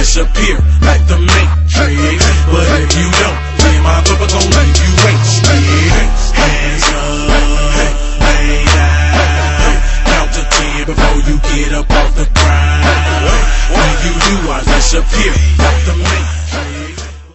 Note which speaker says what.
Speaker 1: disappear like the Matrix. But if you don't, then my papa gon' leave you wasted. Hands up, lay down, count to 10 before you get up off the ground. When you do, I disappear